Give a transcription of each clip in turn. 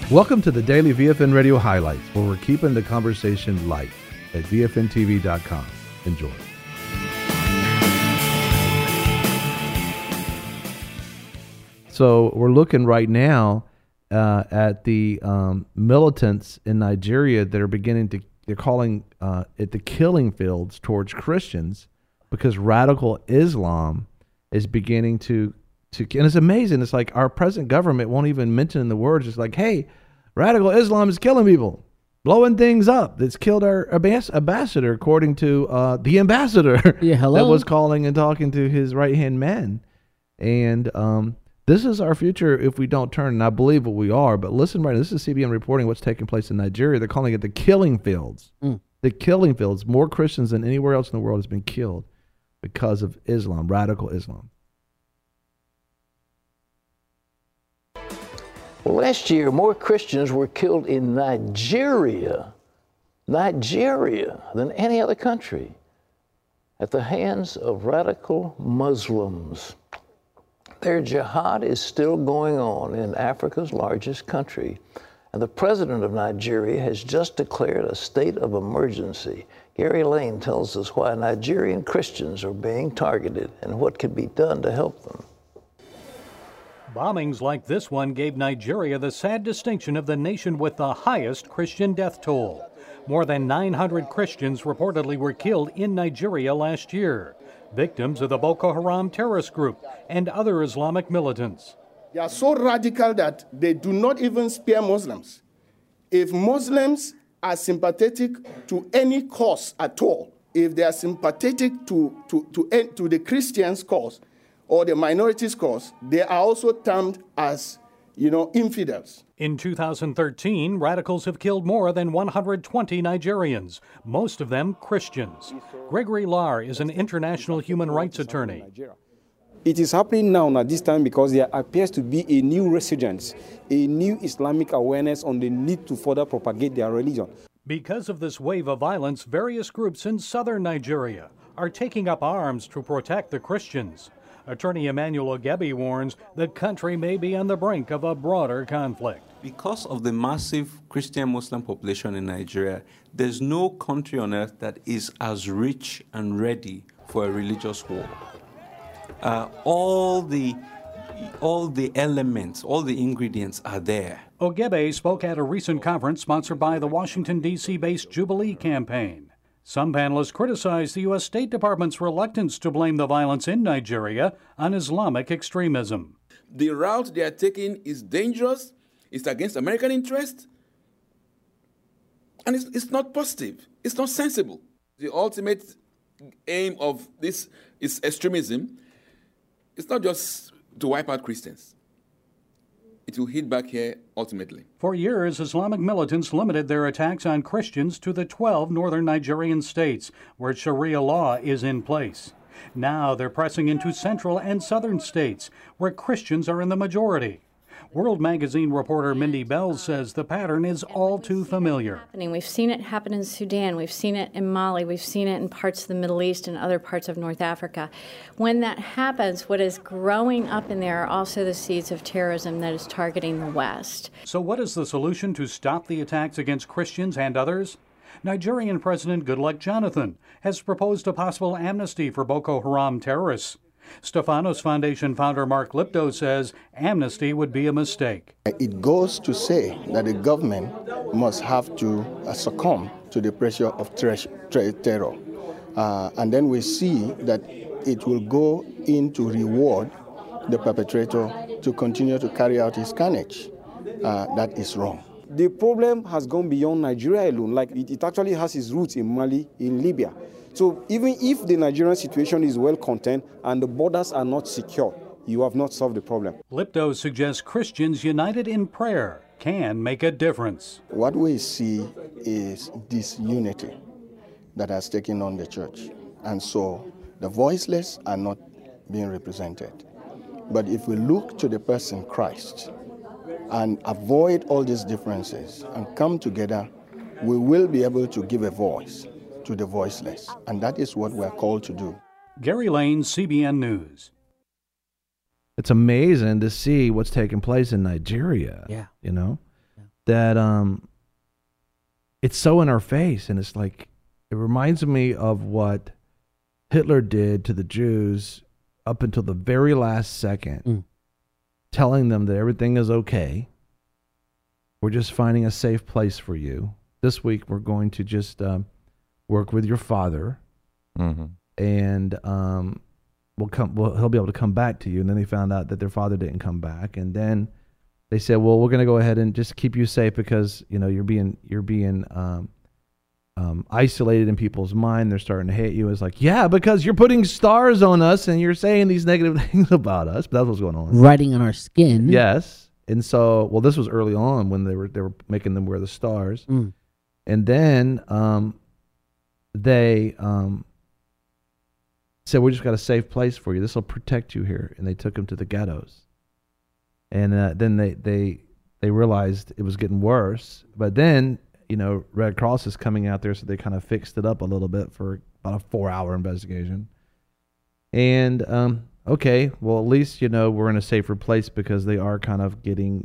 Welcome to the Daily VFN Radio Highlights, where we're keeping the conversation light at VFNTV.com. Enjoy. So we're looking right now at the militants in Nigeria that are they're calling it the killing fields towards Christians because radical Islam is beginning to and it's amazing. It's like our present government won't even mention in the words. It's like, hey, radical Islam is killing people, blowing things up. It's killed our ambassador, according to the ambassador that was calling and talking to his right-hand man. And this is our future if we don't turn, and I believe what we are. But listen right now, this is CBN reporting what's taking place in Nigeria. They're calling it the killing fields. The killing fields. More Christians than anywhere else in the world has been killed because of Islam, radical Islam. Well, last year, more Christians were killed in Nigeria than any other country at the hands of radical Muslims. Their jihad is still going on in Africa's largest country, and the president of Nigeria has just declared a state of emergency. Gary Lane tells us why Nigerian Christians are being targeted and what can be done to help them. Bombings like this one gave Nigeria the sad distinction of the nation with the highest Christian death toll. More than 900 Christians reportedly were killed in Nigeria last year, victims of the Boko Haram terrorist group and other Islamic militants. They are so radical that they do not even spare Muslims. If Muslims are sympathetic to any cause at all, if they are sympathetic to the Christians' cause, or the minorities' cause, they are also termed as, infidels. In 2013, radicals have killed more than 120 Nigerians, most of them Christians. Gregory Lar is an international human rights attorney. It is happening now at this time because there appears to be a new resurgence, a new Islamic awareness on the need to further propagate their religion. Because of this wave of violence, various groups in southern Nigeria are taking up arms to protect the Christians. Attorney Emmanuel Ogebi warns the country may be on the brink of a broader conflict. Because of the massive Christian-Muslim population in Nigeria, there's no country on earth that is as rich and ready for a religious war. All the elements, all the ingredients are there. Ogebe spoke at a recent conference sponsored by the Washington, D.C.-based Jubilee campaign. Some panelists criticized the U.S. State Department's reluctance to blame the violence in Nigeria on Islamic extremism. The route they are taking is dangerous, it's against American interest, and it's not positive, it's not sensible. The ultimate aim of this is extremism. It's not just to wipe out Christians. It will hit back here ultimately. For years, Islamic militants limited their attacks on Christians to the 12 northern Nigerian states where Sharia law is in place. Now they're pressing into central and southern states where Christians are in the majority. World Magazine reporter Mindy Bells says the pattern is all too familiar. We've seen it happen in Sudan, we've seen it in Mali, we've seen it in parts of the Middle East and other parts of North Africa. When that happens, what is growing up in there are also the seeds of terrorism that is targeting the West. So what is the solution to stop the attacks against Christians and others? Nigerian President Goodluck Jonathan has proposed a possible amnesty for Boko Haram terrorists. Stephanos Foundation founder Mark Lipto says amnesty would be a mistake. It goes to say that the government must have to succumb to the pressure of terror. And then we see that it will go in to reward the perpetrator to continue to carry out his carnage. That is wrong. The problem has gone beyond Nigeria alone. Like it actually has its roots in Mali, in Libya. So even if the Nigerian situation is well contained and the borders are not secure, you have not solved the problem. Lipto suggests Christians united in prayer can make a difference. What we see is disunity that has taken on the church. And so the voiceless are not being represented. But if we look to the person Christ and avoid all these differences and come together, we will be able to give a voice to the voiceless. And that is what we're called to do. Gary Lane, CBN News. It's amazing to see what's taking place in Nigeria. Yeah. You know? that it's so in our face, and it's like it reminds me of what Hitler did to the Jews up until the very last second, telling them that everything is okay. We're just finding a safe place for you. This week we're going to just work with your father, and he'll be able to come back to you. And then they found out that their father didn't come back, and then they said, well, we're going to go ahead and just keep you safe because you're being isolated in people's mind. They're starting to hate you. It's like, yeah, because you're putting stars on us and you're saying these negative things about us. But that's what's going on. Writing on our skin. Yes. And so, well, this was early on when they were making them wear the stars. And then they said, we just got a safe place for you. This will protect you here. And they took him to the ghettos. And then they realized it was getting worse. But then, Red Cross is coming out there, so they kind of fixed it up a little bit for about a 4-hour investigation. And, okay, well, at least, we're in a safer place because they are kind of getting,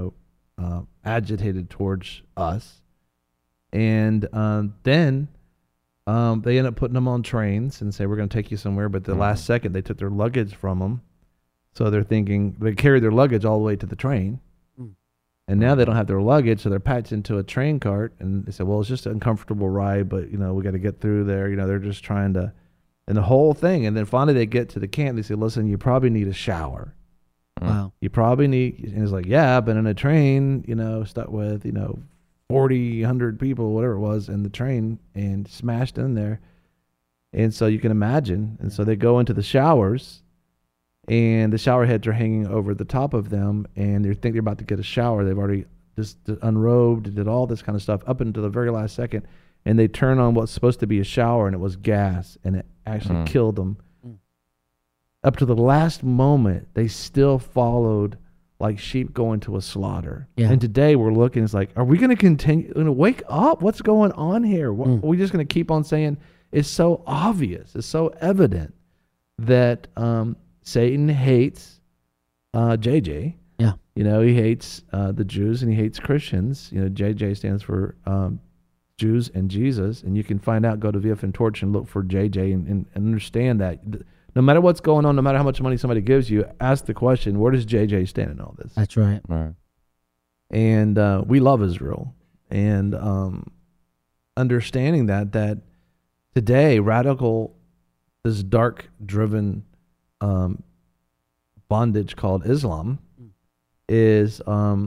agitated towards us. And then they end up putting them on trains and say, we're going to take you somewhere. But the last second, they took their luggage from them. So they're thinking, they carried their luggage all the way to the train. And now they don't have their luggage, so they're packed into a train cart. And they said, well, it's just an uncomfortable ride, but, we got to get through there. They're just trying to, and the whole thing. And then finally they get to the camp. They say, listen, you probably need a shower. Wow. You probably need, and it's like, yeah, I've been in a train, stuck with, 40, 100 people, whatever it was, in the train and smashed in there. And so you can imagine. And so they go into the showers, and the shower heads are hanging over the top of them, and they think they're about to get a shower. They've already just unrobed, did all this kind of stuff up until the very last second, and they turn on what's supposed to be a shower, and it was gas, and it actually killed them. Up to the last moment, they still followed like sheep going to a slaughter. Yeah. And today we're looking, it's like, are we going to continue? Wake up. What's going on here? Are we just going to keep on saying it's so obvious, it's so evident that Satan hates JJ. Yeah. He hates the Jews and he hates Christians. JJ stands for Jews and Jesus. And you can find out, go to VF and Torch and look for JJ and understand that. No matter what's going on, no matter how much money somebody gives you, ask the question, where does JJ stand in all this? That's right. And we love Israel. And understanding that today, this dark-driven bondage called Islam is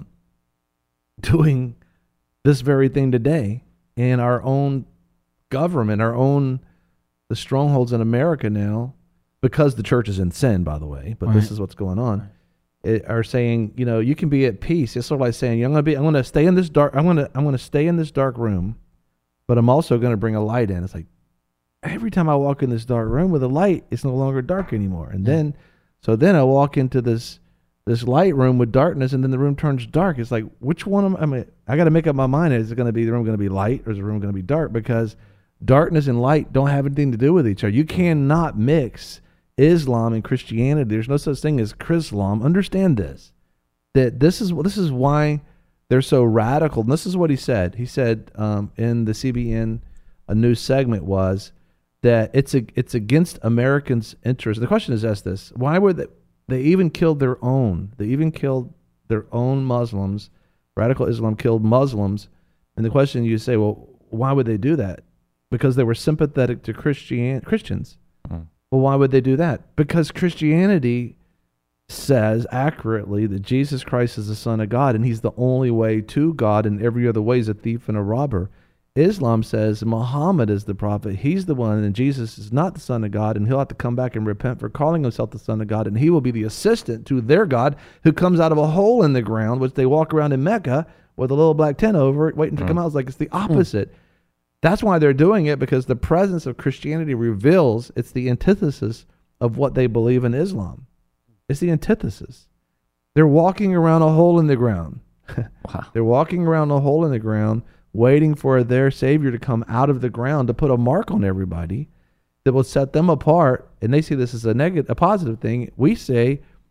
doing this very thing today in our own government, the strongholds in America now, because the church is in sin, by the way, but this is what's going on, are saying, you can be at peace. It's sort of like saying, I'm going to stay in this dark, I'm going to stay in this dark room, but I'm also going to bring a light in. It's like, every time I walk in this dark room with a light, it's no longer dark anymore. And then I walk into this light room with darkness, and then the room turns dark. It's like, which one I got to make up my mind. Is the room going to be light, or is the room going to be dark? Because darkness and light don't have anything to do with each other. You cannot mix Islam and Christianity. There's no such thing as Chrislam. Understand this, that this is why they're so radical. And this is what he said. He said in the CBN, a news segment was that it's against Americans' interests. The question is this: why were they even killed their own? They even killed their own Muslims. Radical Islam killed Muslims. And the question you say, well, why would they do that? Because they were sympathetic to Christians. Well, why would they do that? Because Christianity says accurately that Jesus Christ is the Son of God, and he's the only way to God, and every other way is a thief and a robber. Islam says Muhammad is the prophet. He's the one, and Jesus is not the Son of God, and he'll have to come back and repent for calling himself the Son of God, and he will be the assistant to their God who comes out of a hole in the ground, which they walk around in Mecca with a little black tent over it, waiting to come out. It's like it's the opposite. That's why they're doing it, because the presence of Christianity reveals it's the antithesis of what they believe in Islam. It's the antithesis. They're walking around a hole in the ground. Wow. They're walking around a hole in the ground, waiting for their Savior to come out of the ground to put a mark on everybody that will set them apart. And they see this as a positive thing. We say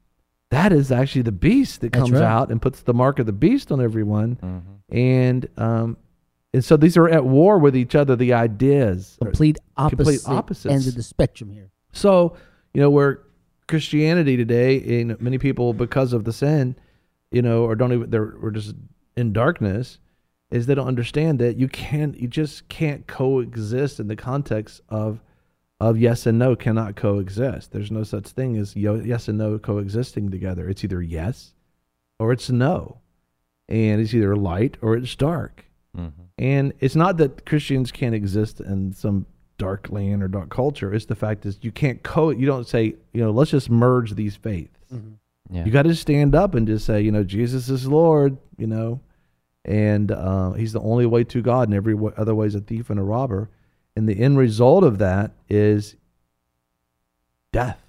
that is actually the beast that That's comes right. out and puts the mark of the beast on everyone. And so these are at war with each other, the ideas. Complete opposites. ends of the spectrum here. So, where Christianity today, many people, because of the sin, or we're just in darkness, is they don't understand that you just can't coexist in the context of yes and no cannot coexist. There's no such thing as yes and no coexisting together. It's either yes or it's no. And it's either light or it's dark. And it's not that Christians can't exist in some dark land or dark culture. It's the fact is you can't you don't say, let's just merge these faiths. Yeah. You got to stand up and just say, Jesus is Lord, and he's the only way to God, and every other way is a thief and a robber. And the end result of that is death.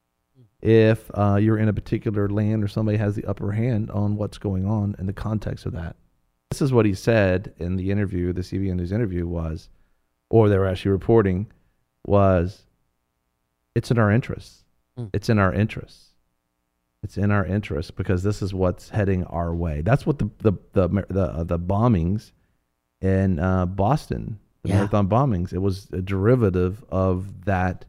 If you're in a particular land or somebody has the upper hand on what's going on in the context of that. This is what he said in the interview, the CBN News interview was, or they were actually reporting, was, it's in our interests. It's in our interests. It's in our interests because this is what's heading our way. That's what the bombings in Boston, the marathon bombings, it was a derivative of that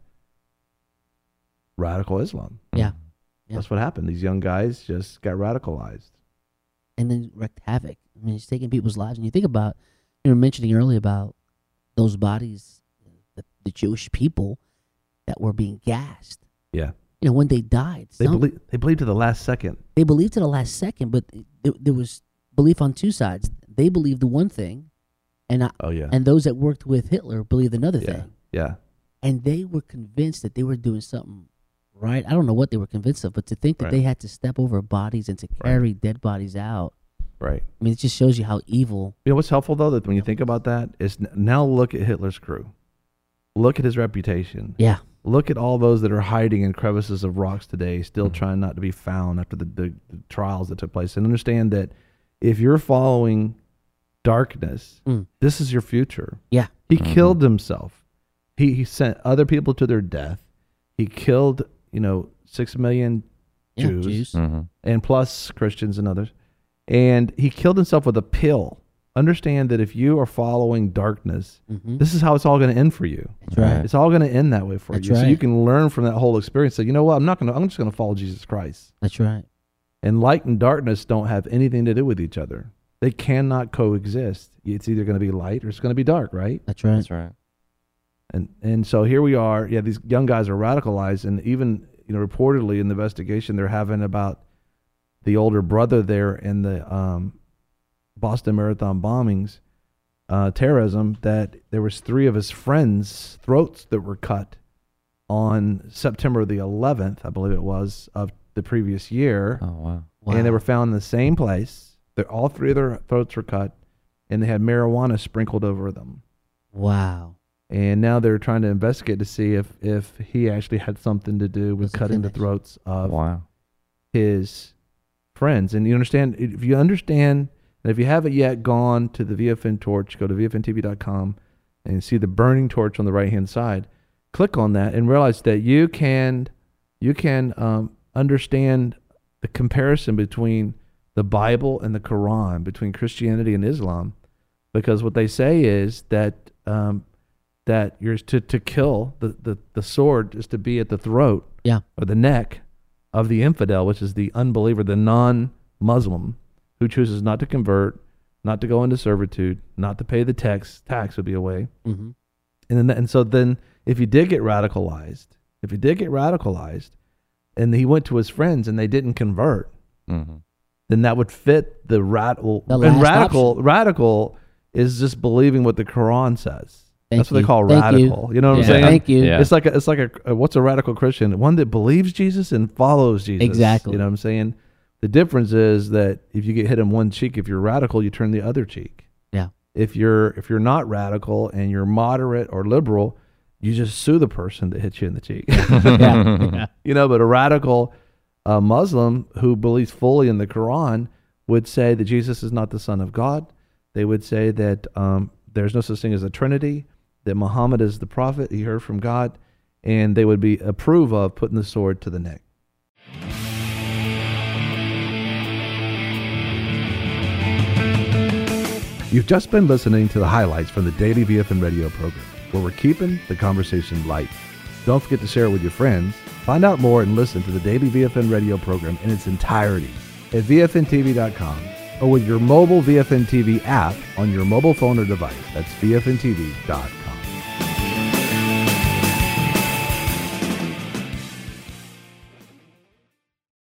radical Islam. Yeah. That's what happened. These young guys just got radicalized. And then wreaked havoc. I mean, it's taking people's lives. And you think about, you were mentioning earlier about those bodies, the Jewish people that were being gassed. Yeah. When they died. They believed to the last second. They believed to the last second, but there was belief on two sides. They believed the one thing, and and those that worked with Hitler believed another thing. Yeah. And they were convinced that they were doing something right. I don't know what they were convinced of, but to think that they had to step over bodies and to carry dead bodies out. Right. I mean, it just shows you how evil. What's helpful, though, that when you think about that, is now look at Hitler's crew. Look at his reputation. Yeah. Look at all those that are hiding in crevices of rocks today, still trying not to be found after the trials that took place. And understand that if you're following darkness, this is your future. Yeah. He killed himself. He sent other people to their death. He killed, 6 million Jews. And plus Christians and others. And he killed himself with a pill. Understand that if you are following darkness, this is how it's all going to end for you. That's right. It's all going to end that way for you. Right. So you can learn from that whole experience. Say, you know what? I'm just going to follow Jesus Christ. That's right. And light and darkness don't have anything to do with each other. They cannot coexist. It's either going to be light or it's going to be dark, right? That's right. That's right. And so here we are. Yeah, these young guys are radicalized, and even reportedly in the investigation they're having about the older brother there in the Boston Marathon bombings, terrorism, that there was 3 of his friends' throats that were cut on September the 11th, I believe it was, of the previous year. Oh, wow. And they were found in the same place. All 3 of their throats were cut, and they had marijuana sprinkled over them. Wow. And now they're trying to investigate to see if he actually had something to do with cutting the throats of his friends. And if you understand, and if you haven't yet gone to the VFN torch, go to VFNTV.com and see the burning torch on the right-hand side. Click on that and realize that you can understand the comparison between the Bible and the Quran, between Christianity and Islam, because what they say is that that you're to kill the sword is to be at the throat or the neck of the infidel, which is the unbeliever, the non-Muslim, who chooses not to convert, not to go into servitude, not to pay the tax would be a way. And so then if you did get radicalized, and he went to his friends and they didn't convert, then that would fit the radical. And radical is just believing what the Quran says. That's what they call radical. You know what I'm saying? Thank you. Yeah. It's like a what's a radical Christian? One that believes Jesus and follows Jesus. Exactly. You know what I'm saying? The difference is that if you get hit in one cheek, if you're radical, you turn the other cheek. Yeah. If you're not radical and you're moderate or liberal, you just sue the person that hits you in the cheek. Yeah. But a radical Muslim who believes fully in the Quran would say that Jesus is not the Son of God. They would say that there's no such thing as a Trinity, that Muhammad is the prophet, he heard from God, and they would approve of putting the sword to the neck. You've just been listening to the highlights from the Daily VFN radio program, where we're keeping the conversation light. Don't forget to share it with your friends. Find out more and listen to the Daily VFN radio program in its entirety at VFNTV.com or with your mobile VFN TV app on your mobile phone or device. That's VFNTV.com.